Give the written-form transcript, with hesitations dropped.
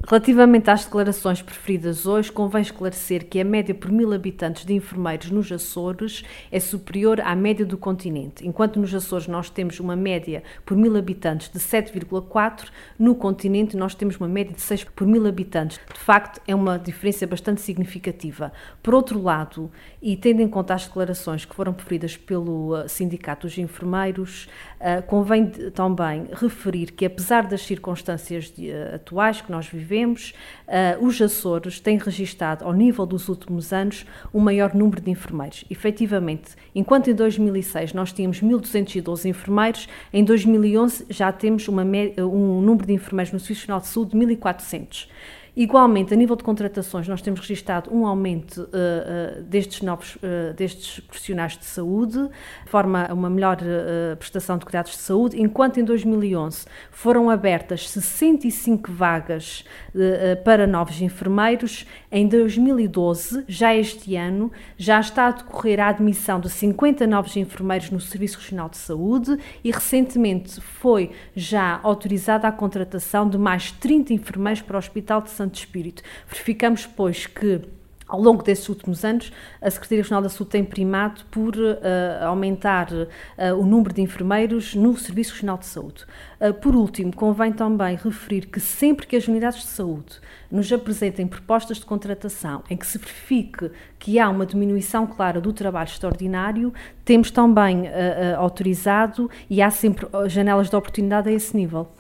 Relativamente às declarações preferidas hoje, convém esclarecer que a média por 1000 habitantes de enfermeiros nos Açores é superior à média do continente. Enquanto nos Açores nós temos uma média por 1000 habitantes de 7,4, no continente nós temos uma média de 6 por 1000 habitantes. De facto, é uma diferença bastante significativa. Por outro lado, e tendo em conta as declarações que foram preferidas pelo Sindicato dos Enfermeiros, convém também referir que, apesar das circunstâncias atuais que nós vivemos, os Açores têm registado, ao nível dos últimos anos, um maior número de enfermeiros. Efetivamente, enquanto em 2006 nós tínhamos 1.212 enfermeiros, em 2011 já temos um número de enfermeiros no Serviço Nacional de Saúde de 1.400. Igualmente, a nível de contratações, nós temos registrado um aumento destes profissionais de saúde, de forma a uma melhor prestação de cuidados de saúde, enquanto em 2011 foram abertas 65 vagas para novos enfermeiros. Em 2012, já este ano, já está a decorrer a admissão de 50 novos enfermeiros no Serviço Regional de Saúde e recentemente foi já autorizada a contratação de mais 30 enfermeiros para o Hospital de Santo Espírito. Verificamos, pois, que ao longo desses últimos anos, a Secretaria Regional da Saúde tem primado por aumentar o número de enfermeiros no Serviço Regional de Saúde. Por último, convém também referir que sempre que as unidades de saúde nos apresentem propostas de contratação em que se verifique que há uma diminuição clara do trabalho extraordinário, temos também autorizado e há sempre janelas de oportunidade a esse nível.